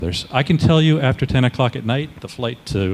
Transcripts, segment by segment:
I can tell you after 10 o'clock at night, the flight to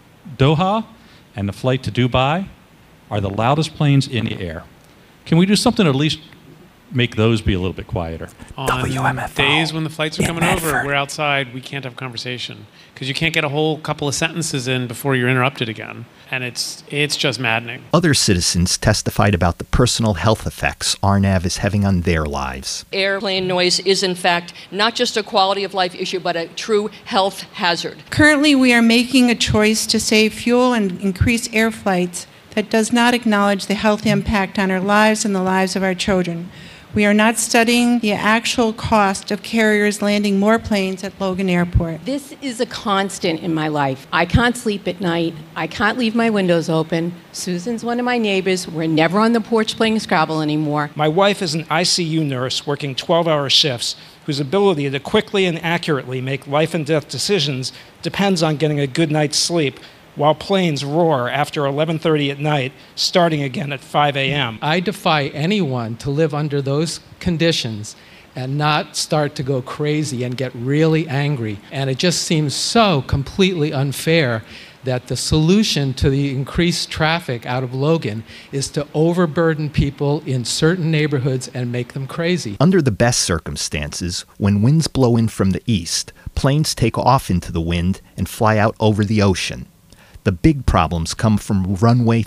Doha and the flight to Dubai are the loudest planes in the air. Can we do something to at least make those be a little bit quieter? On WMFO. Days when the flights are coming over, we're outside, we can't have a conversation because you can't get a whole couple of sentences in before you're interrupted again. And it's just maddening. Other citizens testified about the personal health effects RNAV is having on their lives. Airplane noise is, in fact, not just a quality of life issue, but a true health hazard. Currently, we are making a choice to save fuel and increase air flights that does not acknowledge the health impact on our lives and the lives of our children. We are not studying the actual cost of carriers landing more planes at Logan Airport. This is a constant in my life. I can't sleep at night. I can't leave my windows open. Susan's one of my neighbors. We're never on the porch playing Scrabble anymore. My wife is an ICU nurse working 12-hour shifts whose ability to quickly and accurately make life and death decisions depends on getting a good night's sleep, while planes roar after 11:30 at night, starting again at 5 a.m. I defy anyone to live under those conditions and not start to go crazy and get really angry. And it just seems so completely unfair that the solution to the increased traffic out of Logan is to overburden people in certain neighborhoods and make them crazy. Under the best circumstances, when winds blow in from the east, planes take off into the wind and fly out over the ocean. The big problems come from runway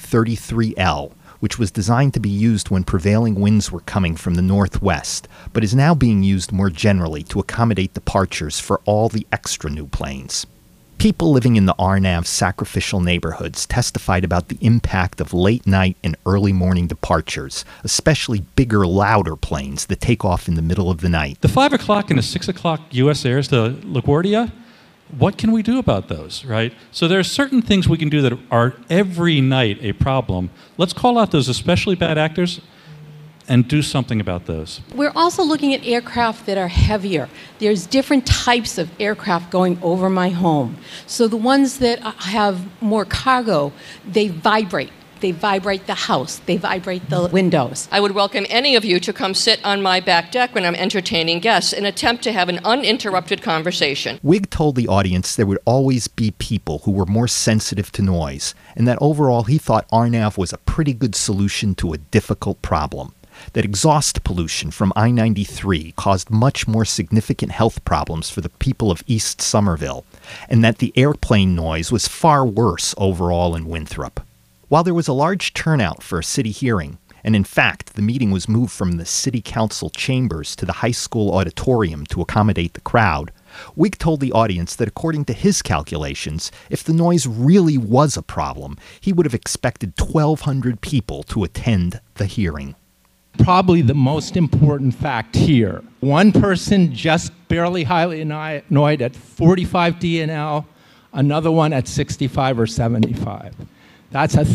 33L, which was designed to be used when prevailing winds were coming from the northwest, but is now being used more generally to accommodate departures for all the extra new planes. People living in the RNAV sacrificial neighborhoods testified about the impact of late night and early morning departures, especially bigger, louder planes that take off in the middle of the night. The 5 o'clock and the 6 o'clock U.S. airs to LaGuardia, what can we do about those, right? So there are certain things we can do that are every night a problem. Let's call out those especially bad actors and do something about those. We're also looking at aircraft that are heavier. There's different types of aircraft going over my home. So the ones that have more cargo, they vibrate. They vibrate the house. They vibrate the windows. I would welcome any of you to come sit on my back deck when I'm entertaining guests and attempt to have an uninterrupted conversation. Wig told the audience there would always be people who were more sensitive to noise, and that overall he thought RNAV was a pretty good solution to a difficult problem. That exhaust pollution from I-93 caused much more significant health problems for the people of East Somerville, and that the airplane noise was far worse overall in Winthrop. While there was a large turnout for a city hearing, and in fact the meeting was moved from the city council chambers to the high school auditorium to accommodate the crowd, Wig told the audience that according to his calculations, if the noise really was a problem, he would have expected 1,200 people to attend the hearing. Probably the most important fact here. One person just barely highly annoyed at 45 DNL, another one at 65 or 75. That's a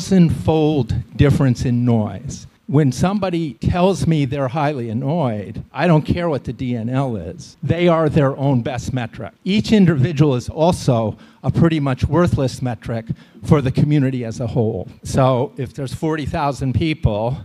1,000-fold difference in noise. When somebody tells me they're highly annoyed, I don't care what the DNL is. They are their own best metric. Each individual is also a pretty much worthless metric for the community as a whole. So if there's 40,000 people,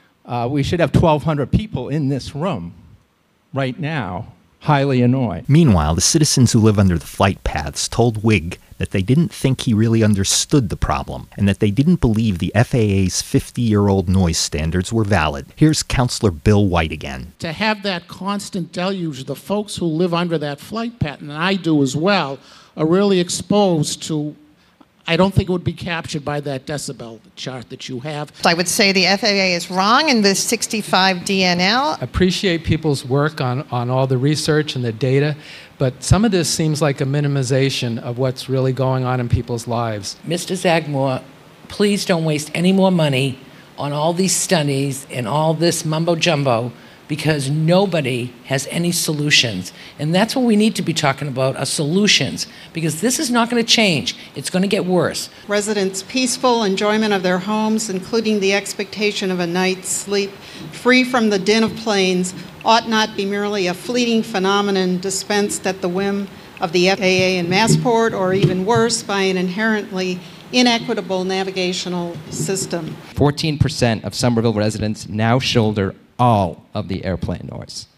we should have 1,200 people in this room right now highly annoyed. Meanwhile, the citizens who live under the flight paths told Wig that they didn't think he really understood the problem and that they didn't believe the FAA's 50-year-old noise standards were valid. Here's Councilor Bill White again. To have that constant deluge, the folks who live under that flight path, and I do as well, are really exposed to, I don't think it would be captured by that decibel chart that you have. I would say the FAA is wrong in this 65 DNL. Appreciate people's work on all the research and the data, but some of this seems like a minimization of what's really going on in people's lives. Mr. Zagmore, please don't waste any more money on all these studies and all this mumbo-jumbo, because nobody has any solutions. And that's what we need to be talking about, are solutions, because this is not going to change. It's going to get worse. Residents' peaceful enjoyment of their homes, including the expectation of a night's sleep free from the din of planes, ought not be merely a fleeting phenomenon dispensed at the whim of the FAA and Massport, or even worse, by an inherently inequitable navigational system. 14% of Somerville residents now shoulder all of the airplane noise.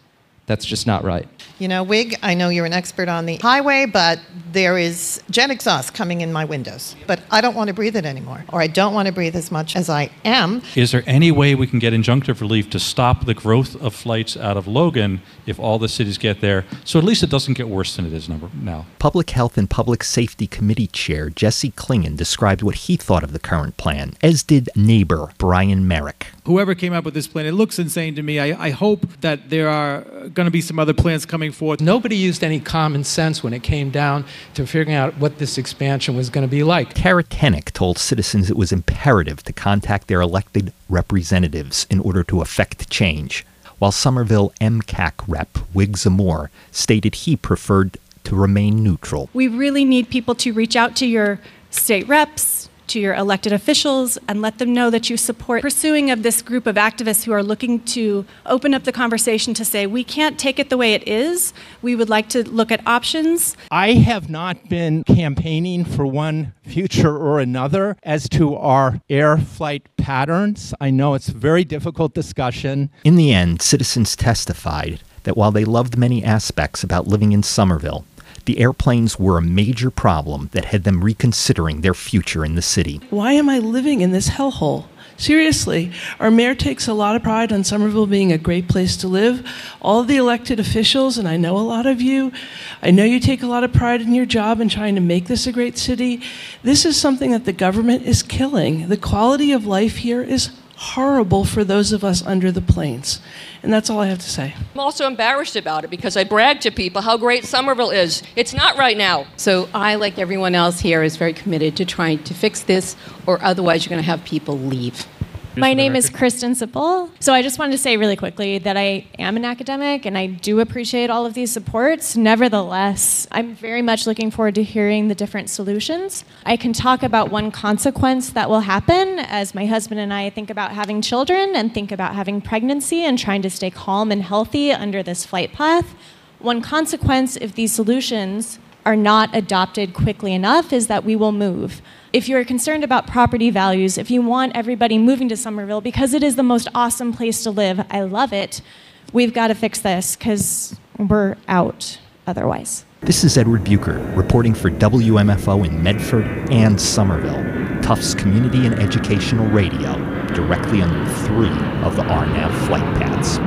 That's just not right. You know, Wig, I know you're an expert on the highway, but there is jet exhaust coming in my windows. But I don't want to breathe it anymore, or I don't want to breathe as much as I am. Is there any way we can get injunctive relief to stop the growth of flights out of Logan if all the cities get there, so at least it doesn't get worse than it is now? Public Health and Public Safety Committee Chair Jesse Klingon described what he thought of the current plan, as did neighbor Brian Merrick. Whoever came up with this plan, it looks insane to me. I hope that there are going to be some other plans coming forth. Nobody used any common sense when it came down to figuring out what this expansion was going to be like. Kara Kennick told citizens it was imperative to contact their elected representatives in order to effect change, while Somerville MCAC rep Wig Zamore stated he preferred to remain neutral. We really need people to reach out to your state reps, to your elected officials, and let them know that you support pursuing of this group of activists who are looking to open up the conversation to say, we can't take it the way it is. We would like to look at options. I have not been campaigning for one future or another as to our air flight patterns. I know it's a very difficult discussion. In the end, citizens testified that while they loved many aspects about living in Somerville, the airplanes were a major problem that had them reconsidering their future in the city. Why am I living in this hellhole? Seriously, our mayor takes a lot of pride on Somerville being a great place to live. All of the elected officials, and I know a lot of you, I know you take a lot of pride in your job in trying to make this a great city. This is something that the government is killing. The quality of life here is horrible for those of us under the plains. And that's all I have to say. I'm also embarrassed about it because I brag to people how great Somerville is. It's not right now. So I, like everyone else here, is very committed to trying to fix this, or otherwise you're going to have people leave. My name is Kristen Sipple. So I just wanted to say really quickly that I am an academic and I do appreciate all of these supports. Nevertheless, I'm very much looking forward to hearing the different solutions. I can talk about one consequence that will happen as my husband and I think about having children and think about having pregnancy and trying to stay calm and healthy under this flight path. One consequence, if these solutions are not adopted quickly enough, is that we will move. If you're concerned about property values, if you want everybody moving to Somerville because it is the most awesome place to live, I love it, we've got to fix this because we're out otherwise. This is Edward Bucher reporting for WMFO in Medford and Somerville, Tufts Community and Educational Radio, directly under 3 of the RNAV flight paths.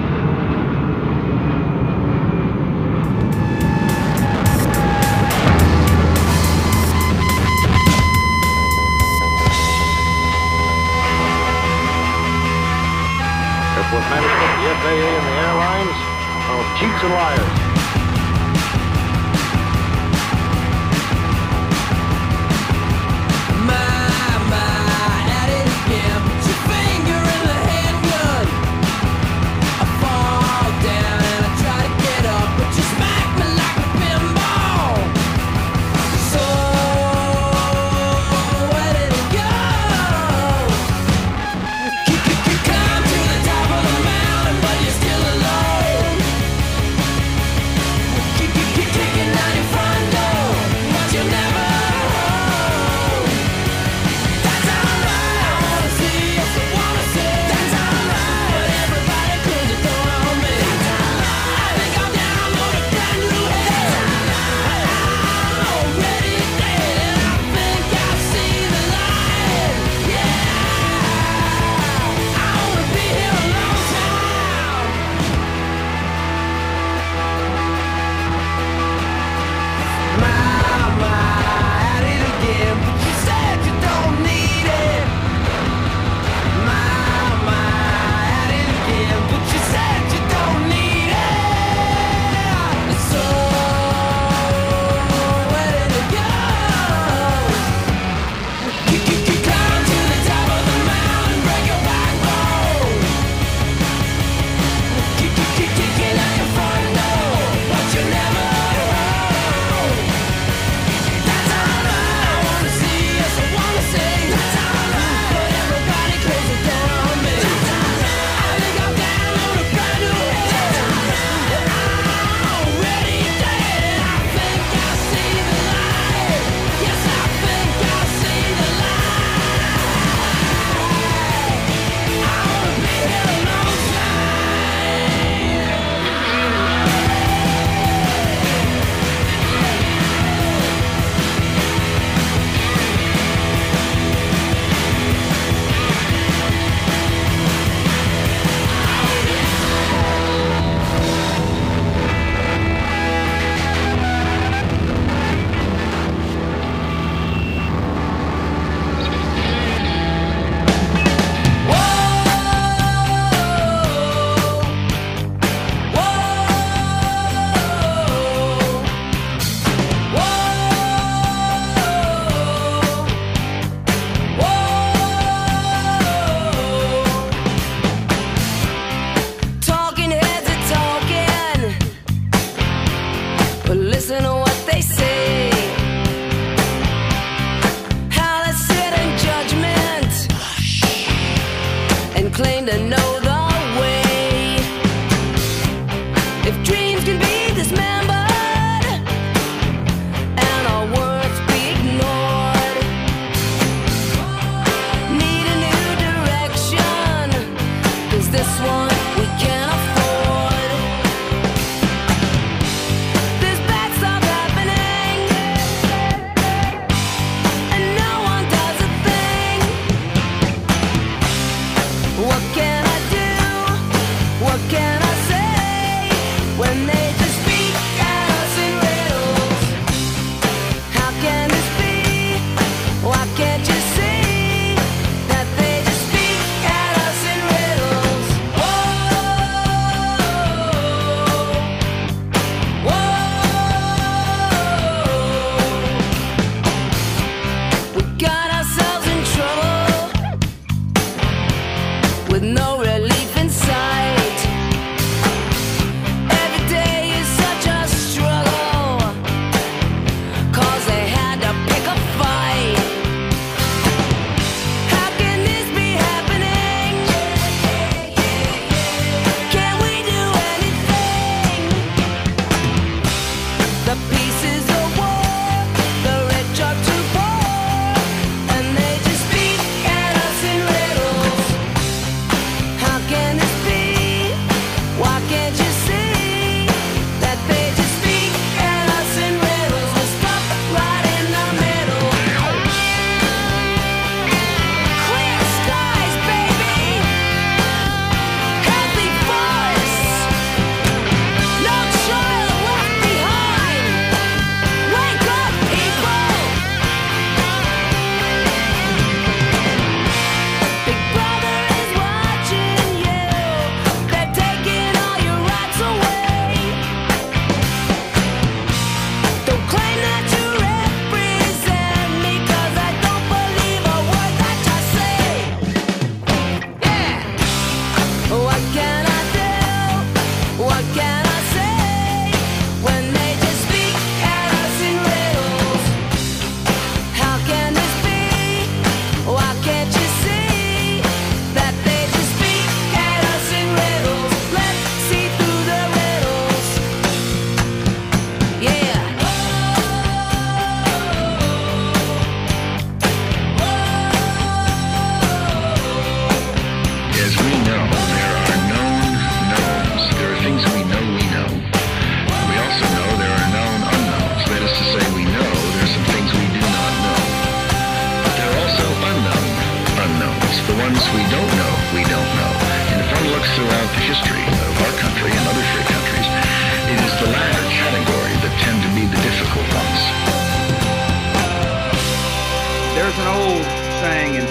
Airport management, the FAA, and the airlines are all cheats and liars.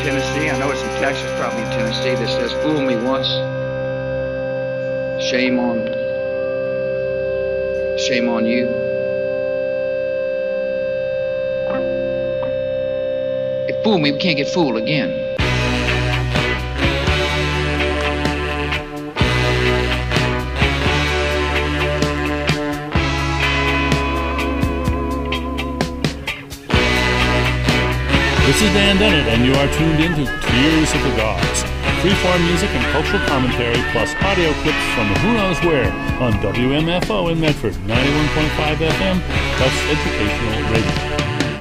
Tennessee. I know it's in Texas, probably in Tennessee, that says, "Fool me once, shame on you." If fool me, we can't get fooled again. This is Dan Dennett, and you are tuned in to Tears of the Gods. Freeform music and cultural commentary, plus audio clips from who knows where on WMFO in Medford, 91.5 FM, plus educational radio.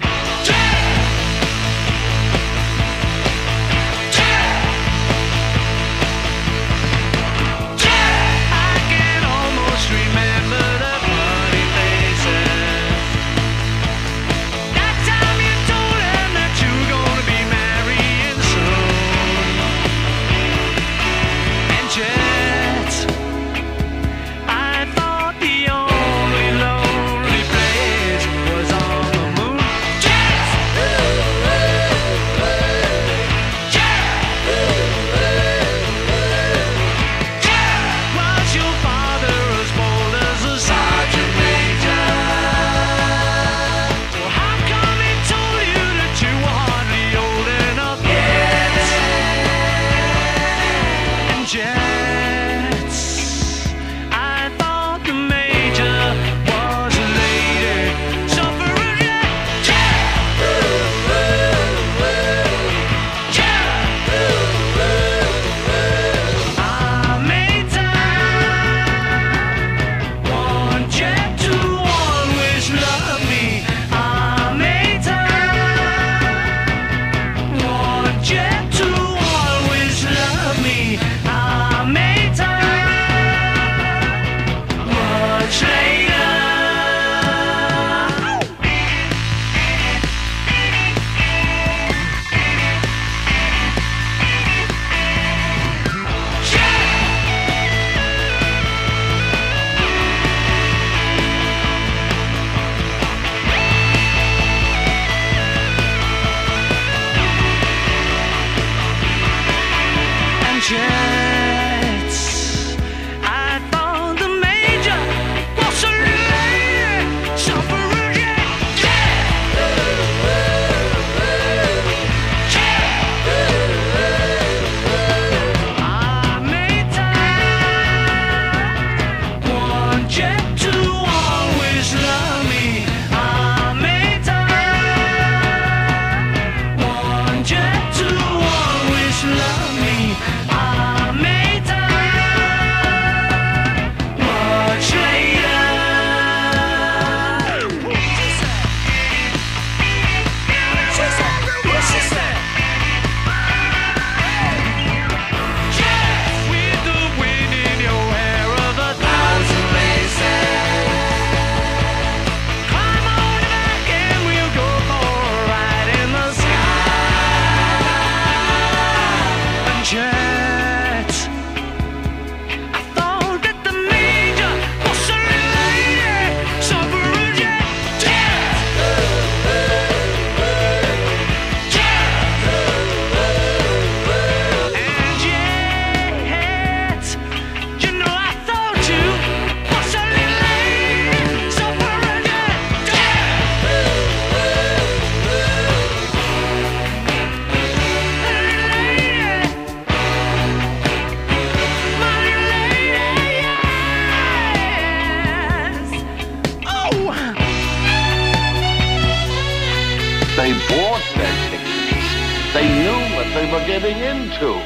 They bought their tickets. They knew what they were getting into.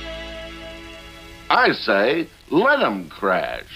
I say, let them crash.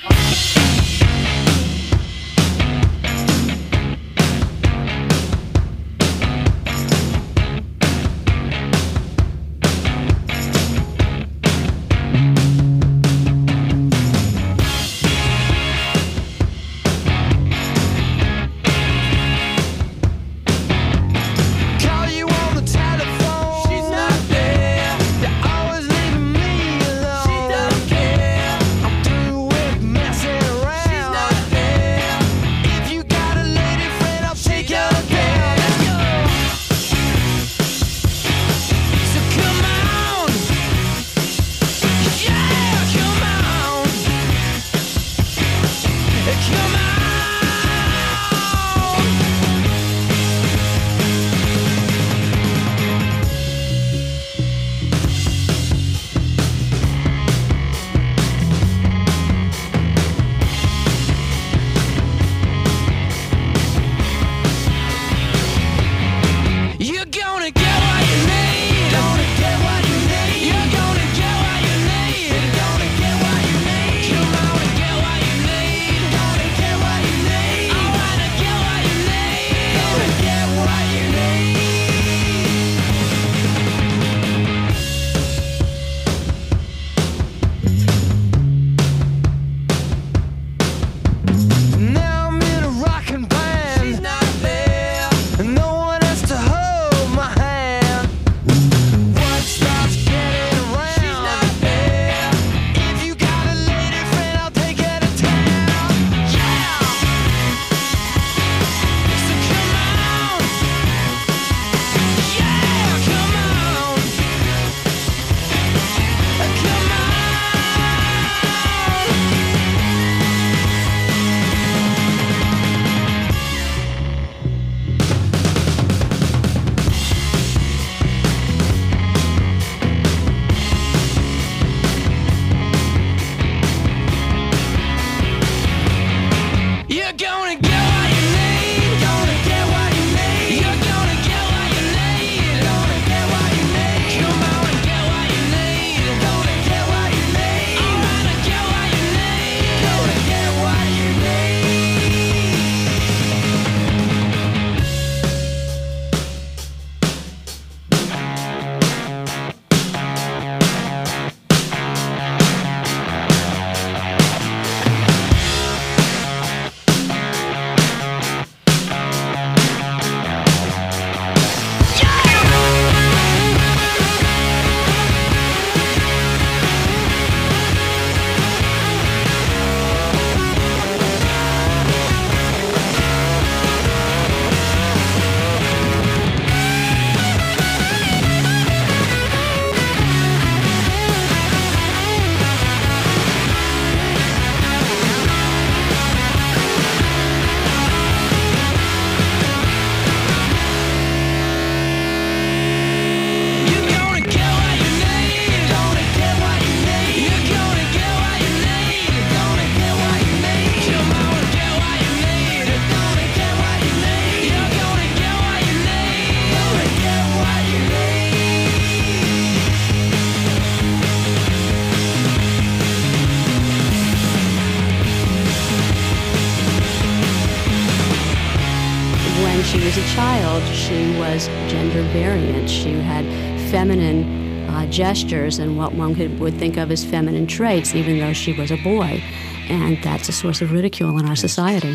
Messing when she was a child, she was gender variant. She had feminine gestures and what one would think of as feminine traits, even though she was a boy. And that's a source of ridicule in our society.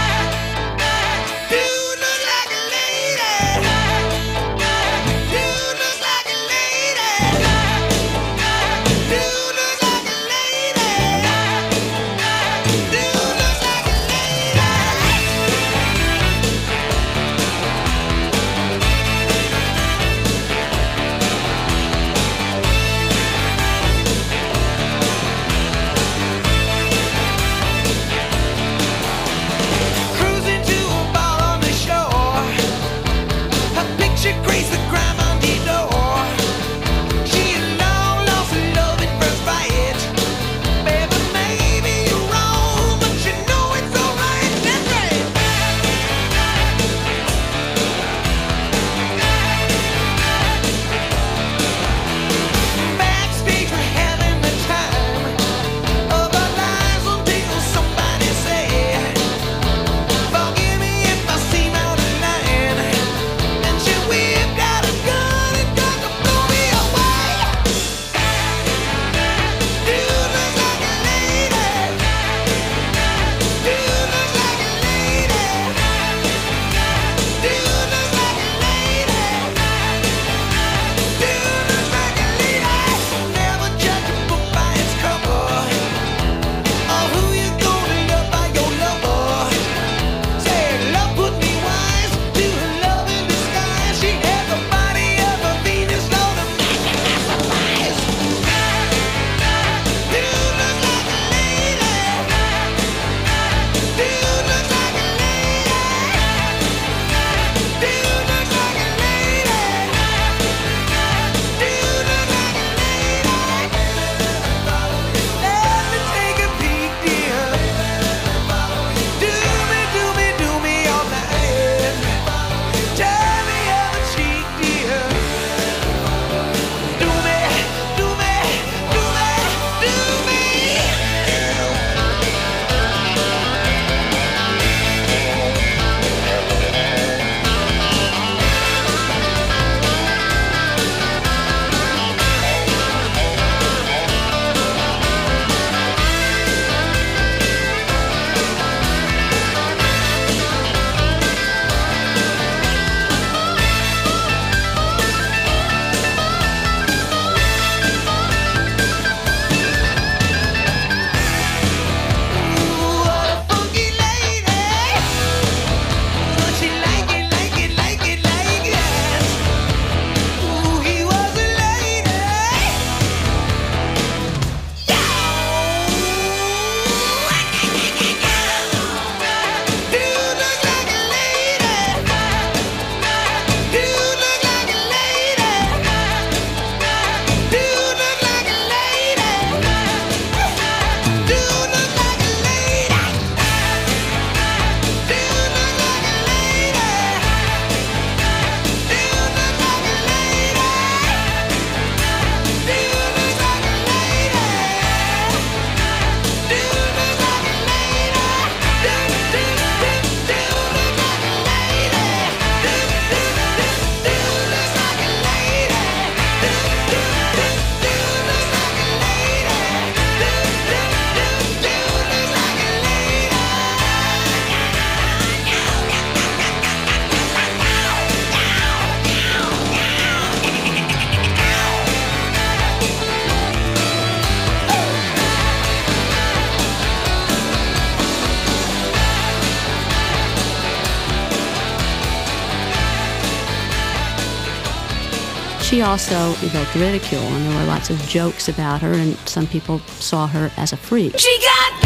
She also evoked ridicule, and there were lots of jokes about her, and some people saw her as a freak. She got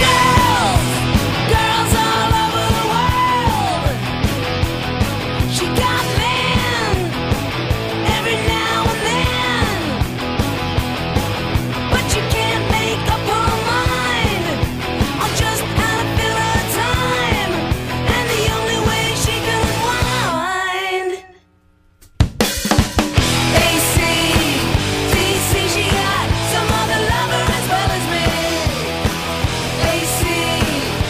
girls all over the world. She got men every now and then. But you can't make up her mind on just how to fill her time. And the only way she can unwind. She got some other lover as well as me. AC,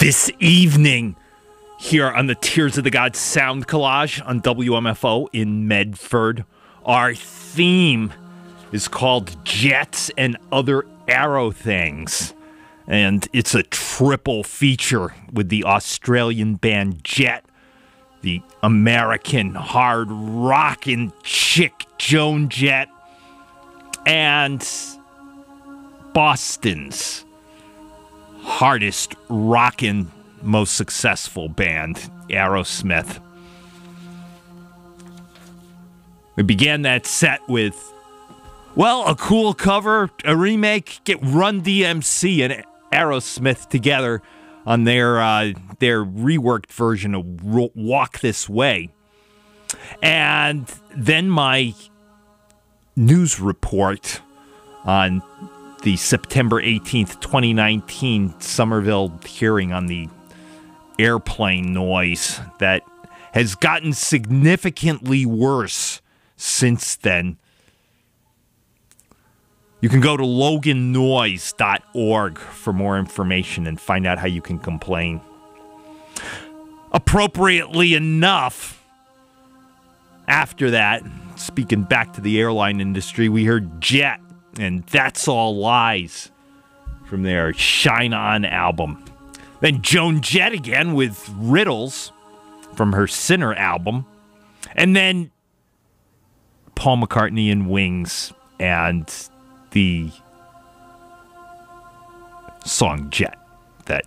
This evening, here on the Tears of the Gods Sound Collage on WMFO in Medford, our theme is called Jets and Other Arrow Things. And it's a triple feature with the Australian band Jet, the American hard rockin' chick Joan Jett, and Boston's hardest rockin', most successful band, Aerosmith. We began that set with, well, a cool cover, a remake, get Run DMC and Aerosmith together on their reworked version of Walk This Way. And then my news report on the September 18th, 2019 Somerville hearing on the airplane noise that has gotten significantly worse since then. You can go to logannoise.org for more information and find out how you can complain. Appropriately enough, after that, speaking back to the airline industry, we heard Jet and That's All Lies from their Shine On album. Then Joan Jett again with Riddles from her Sinner album. And then Paul McCartney and Wings and the song Jet that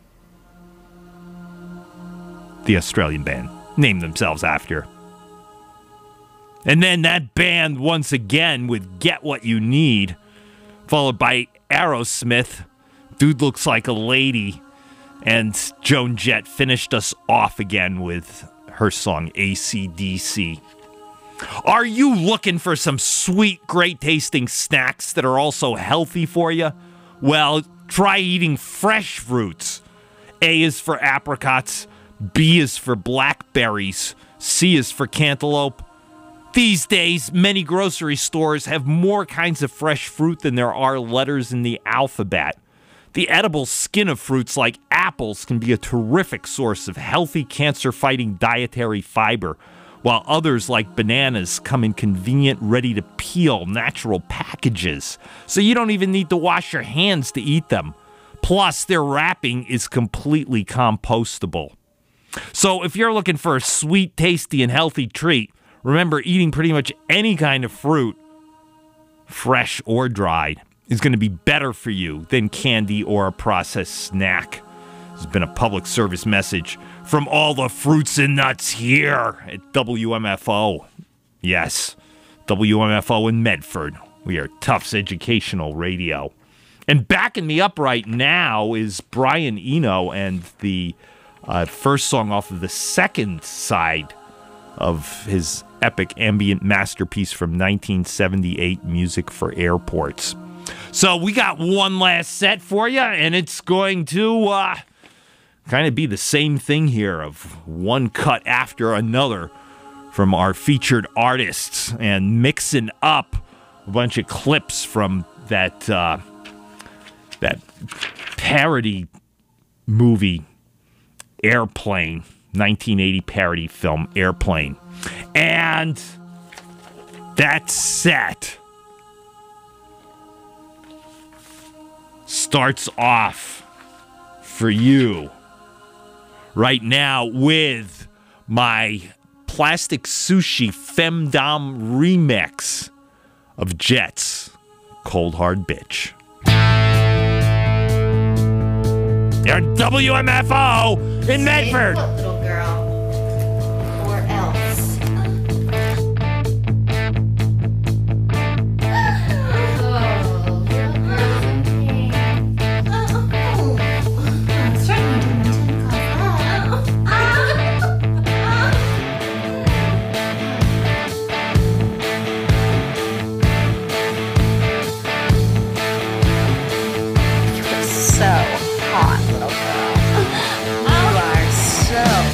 the Australian band named themselves after. And then that band once again with Get What You Need, followed by Aerosmith, Dude Looks Like a Lady, and Joan Jett finished us off again with her song AC/DC. Are you looking for some sweet, great-tasting snacks that are also healthy for you? Well, try eating fresh fruits. A is for apricots, B is for blackberries, C is for cantaloupe. These days, many grocery stores have more kinds of fresh fruit than there are letters in the alphabet. The edible skin of fruits like apples can be a terrific source of healthy, cancer-fighting dietary fiber, while others like bananas come in convenient, ready-to-peel, natural packages, so you don't even need to wash your hands to eat them. Plus, their wrapping is completely compostable. So if you're looking for a sweet, tasty, and healthy treat, remember, eating pretty much any kind of fruit, fresh or dried, is going to be better for you than candy or a processed snack. This has been a public service message from all the fruits and nuts here at WMFO. Yes, WMFO in Medford. We are Tufts Educational Radio. And backing me up right now is Brian Eno and the first song off of the second side of his epic ambient masterpiece from 1978, Music for Airports. So we got one last set for you, and it's going to kind of be the same thing here of one cut after another from our featured artists and mixing up a bunch of clips from that parody movie Airplane, 1980 parody film Airplane. And that set starts off for you right now with my Plastic Sushi Femdom remix of Jet's Cold Hard Bitch. You're WMFO in Medford. What, little girl? Or else? So hot, little girl. You are so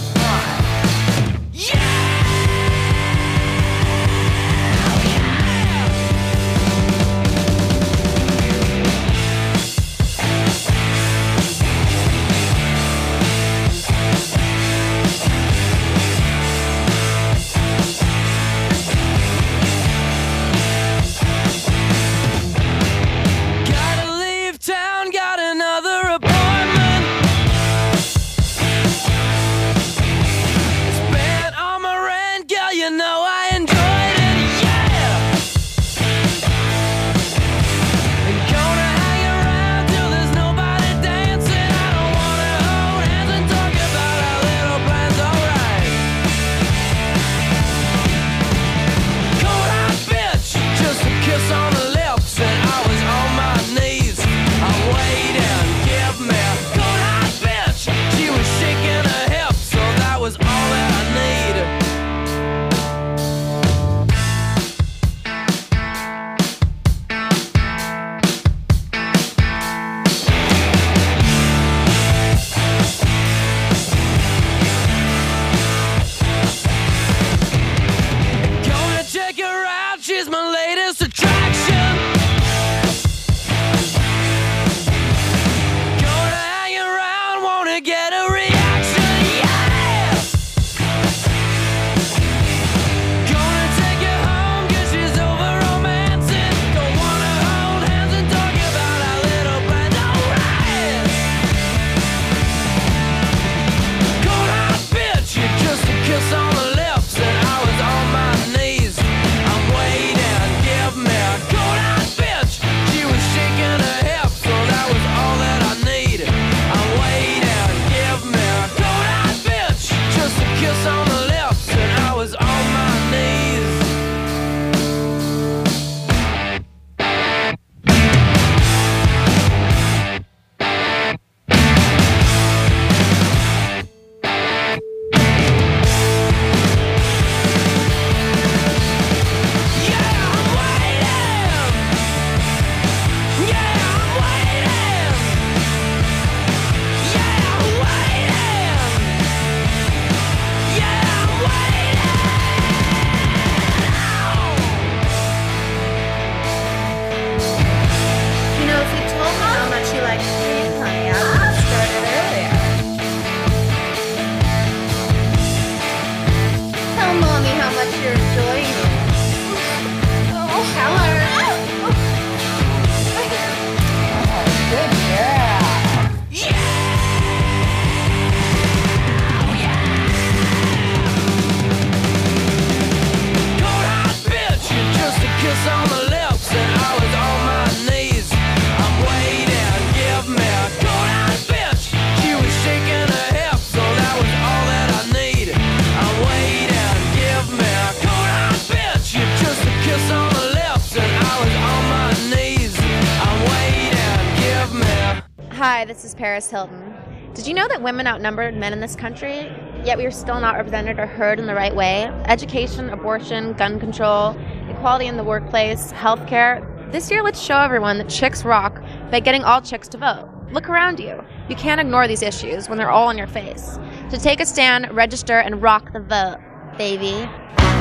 Hi, this is Paris Hilton. Did you know that women outnumber men in this country, yet we are still not represented or heard in the right way? Education, abortion, gun control, equality in the workplace, healthcare. This year, let's show everyone that chicks rock by getting all chicks to vote. Look around you. You can't ignore these issues when they're all in your face. To take a stand, register, and rock the vote, baby.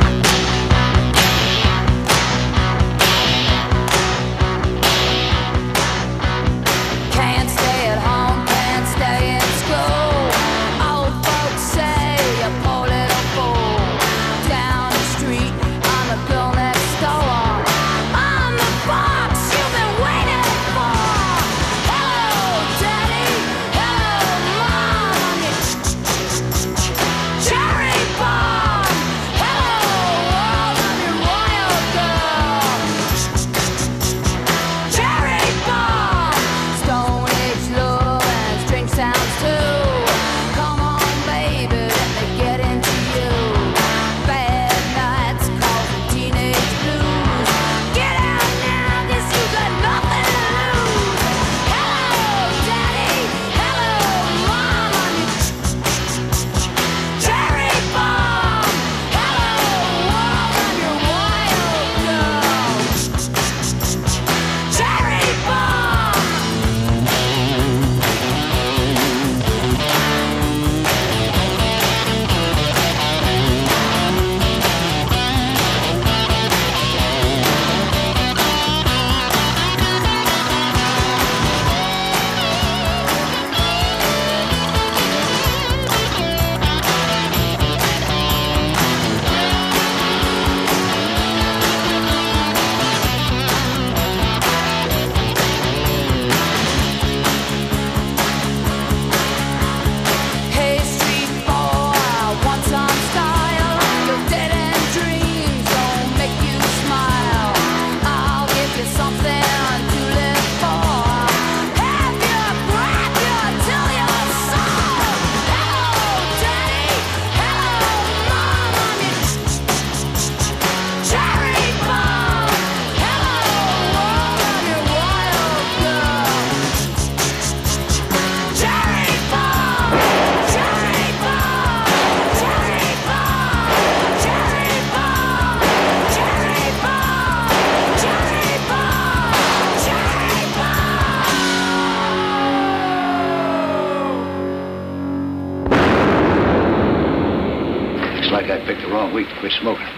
Can't stay at home, can't stay in school. Old folks say a poor little fool. Down the street, on the girl next door. On the box you've been waiting for. Hello, Daddy. Hello, Mom. Cherry bomb. Hello, world, I'm your royal girl. Cherry bomb. Stone Age love and strange sounds too. Come on, baby, let me get into you. Bad nights causing teenage blues. Get out now, 'cause you got nothing to lose. Hello, Daddy. Hello, Mom. I'm your cherry bomb. Hello, world, I'm your wild girl. Cherry bomb. Hey, street boy, want some style? Your dead-end dreams don't make you smile. I'll give you something to live for. Have you, grab you till you're sore. Hello, Daddy. Hello, Mom. I'm your cherry bomb. Hello, world. I'm your wild girl. Cherry bomb. Cherry bomb. Cherry bomb. Cherry bomb. Cherry bomb. Cherry bomb. Cherry Looks like I picked the wrong week to quit smoking.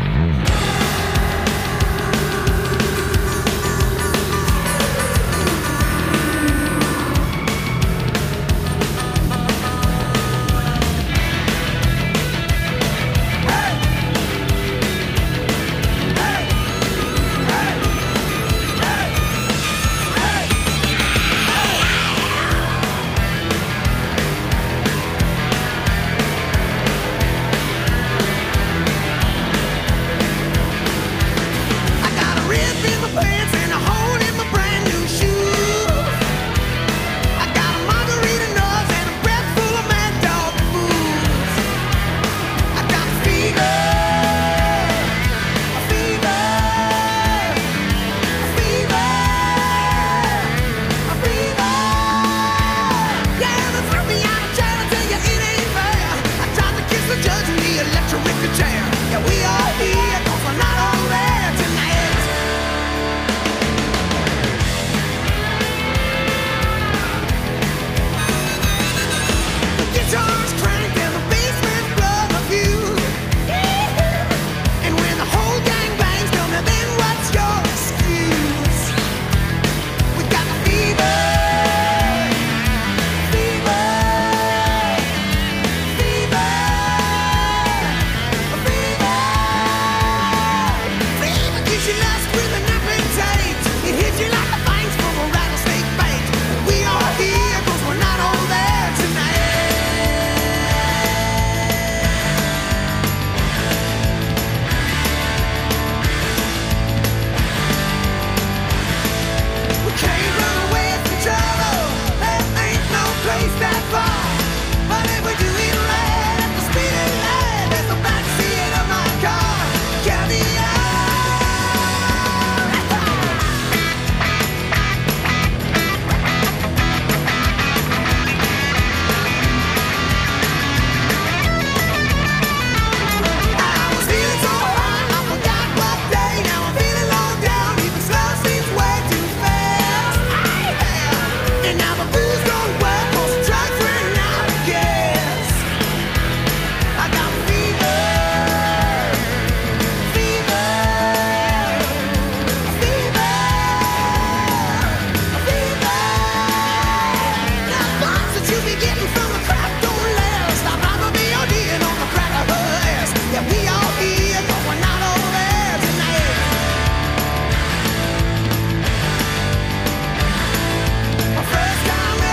And now the fool's gone wet, 'cause the truck's running out of gas. I got fever, fever, fever, fever. Now the thoughts that you be getting from the crack don't last. I'd rather be ODing on the crack of her ass. Yeah, we all here, but we're not all there tonight. My first time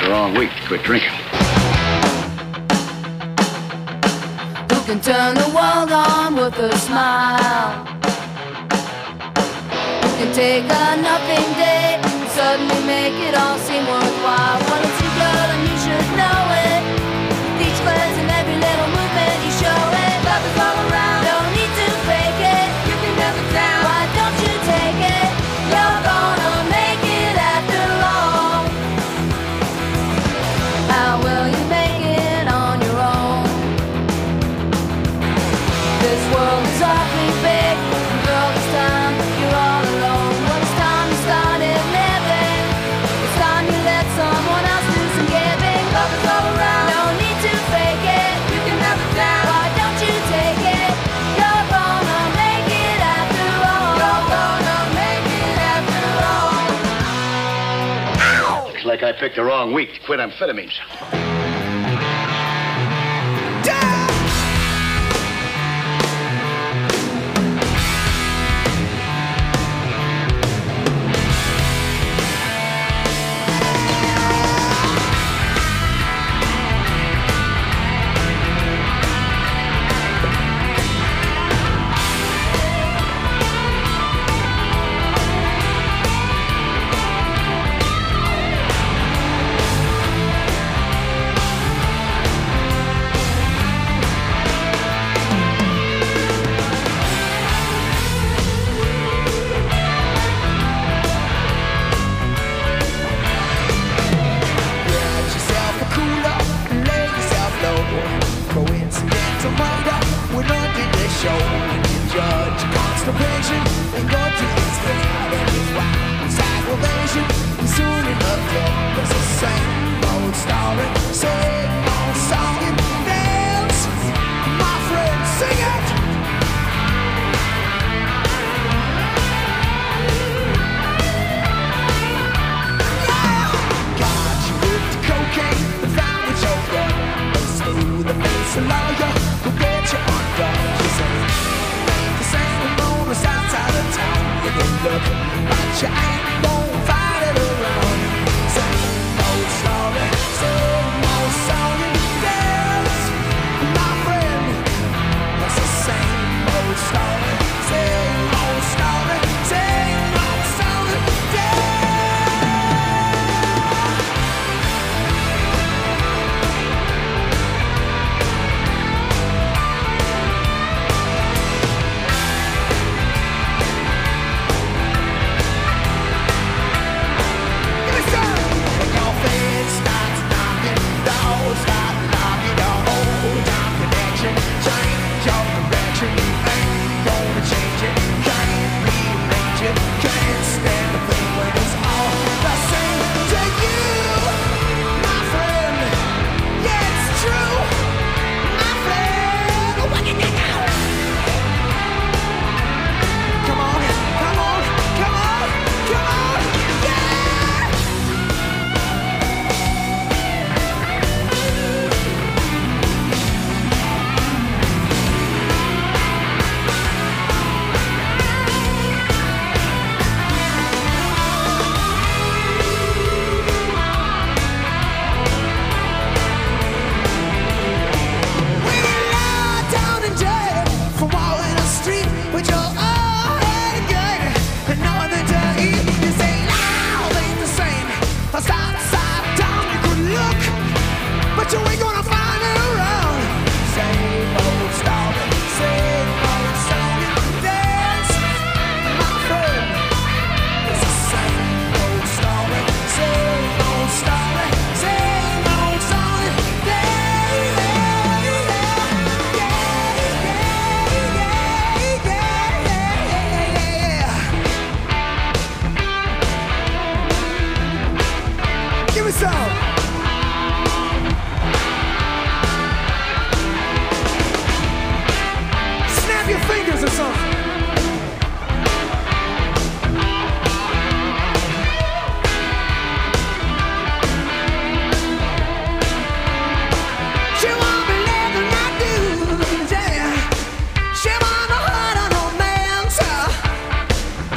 the wrong week to quit drinking. Who can turn the world on with a smile? Who can take a nothing day and suddenly make it all seem worthwhile? Well, it's you, girl, and you should know it. With each glance and every little movement you show it. Love is all around, don't need to fake it. You can never down, why don't you take it? You're gonna make it after all. How will you make it on your own? This world is awfully big, and girl, this time you're all alone. Well, it's time you started living. It's time you let someone else do some giving. Love is all around, no need to fake it. You can never down, why don't you take it? You're gonna make it after all. You're gonna make it after all. Looks like I picked the wrong week to quit amphetamines.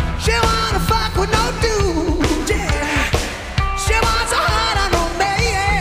Fuck with no dude, yeah. She wants a heart on no man.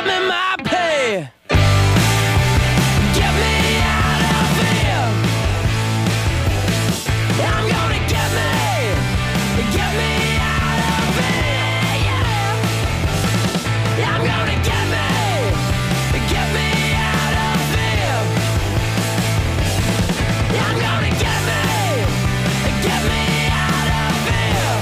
give me my pay. Get me out of here. I'm gonna get me out of here. Yeah. I'm gonna get me out of here. I'm gonna get me out of here.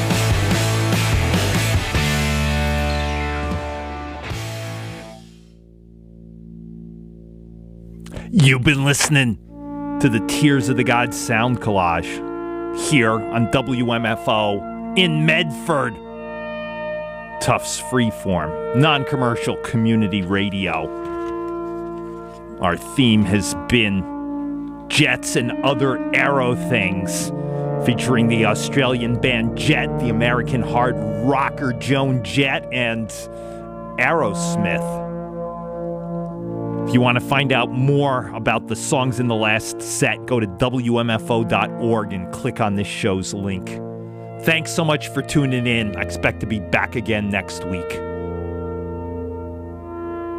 You've been listening to the Tears of the Gods sound collage here on WMFO in Medford. Tufts Freeform, non-commercial community radio. Our theme has been Jets and Other Arrow Things, featuring the Australian band Jet, the American hard rocker Joan Jett, and Aerosmith. If you want to find out more about the songs in the last set, go to WMFO.org and click on this show's link. Thanks so much for tuning in. I expect to be back again next week.